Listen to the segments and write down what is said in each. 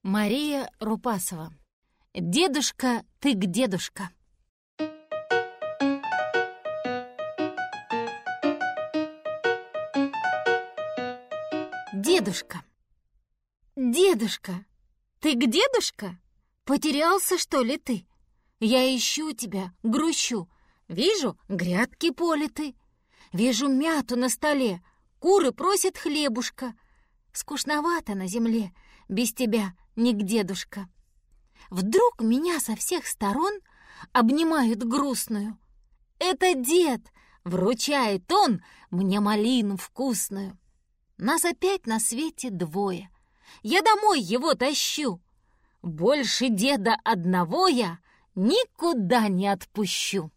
Мария Рупасова. «Дедушка, ты к дедушка». Дедушка. Дедушка, ты к дедушка? Потерялся, что ли, ты? Я ищу тебя, грущу. Вижу, грядки политы. Вижу мяту на столе, куры просят хлебушка. Скучновато на земле, без тебя не к дедушка. Вдруг меня со всех сторон обнимают грустную. Это дед, вручает он мне малину вкусную. Нас опять на свете двое. Я домой его тащу. Больше деда одного я никуда не отпущу.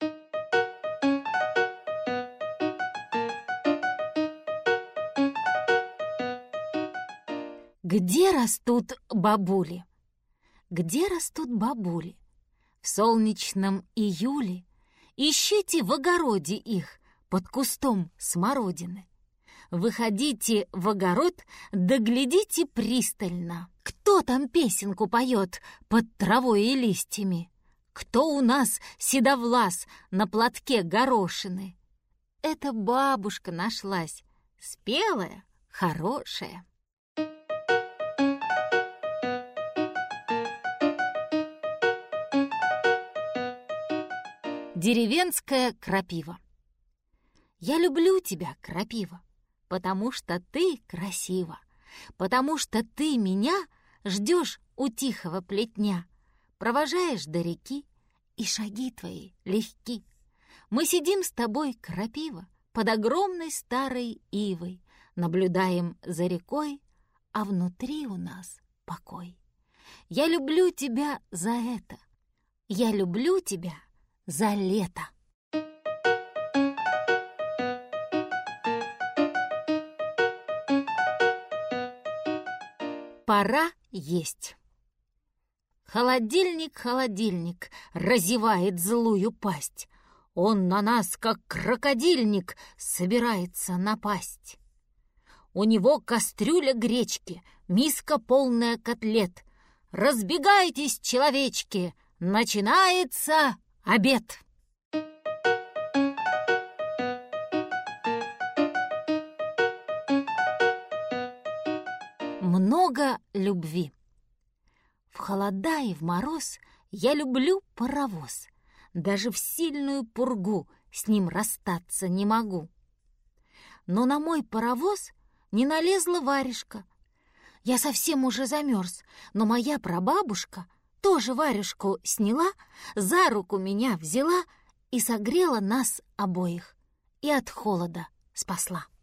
Где растут бабули? Где растут бабули? В солнечном июле ищите в огороде их под кустом смородины. Выходите в огород, да глядите пристально. Кто там песенку поет под травой и листьями? Кто у нас седовлас на платке горошины? Это бабушка нашлась, спелая, хорошая. Деревенская крапива. Я люблю тебя, крапива, потому что ты красива, потому что ты меня ждешь у тихого плетня, провожаешь до реки, и шаги твои легки. Мы сидим с тобой, крапива, под огромной старой ивой, наблюдаем за рекой, а внутри у нас покой. Я люблю тебя за это, я люблю тебя за лето. Пора есть. Холодильник, холодильник, разевает злую пасть. Он на нас, как крокодильник, собирается напасть. У него кастрюля гречки, миска полная котлет. Разбегайтесь, человечки, начинается обед. Много любви. В холода и в мороз я люблю паровоз. Даже в сильную пургу с ним расстаться не могу. Но на мой паровоз не налезла варежка. Я совсем уже замерз, но моя прабабушка тоже варежку сняла, за руку меня взяла и согрела нас обоих, и от холода спасла.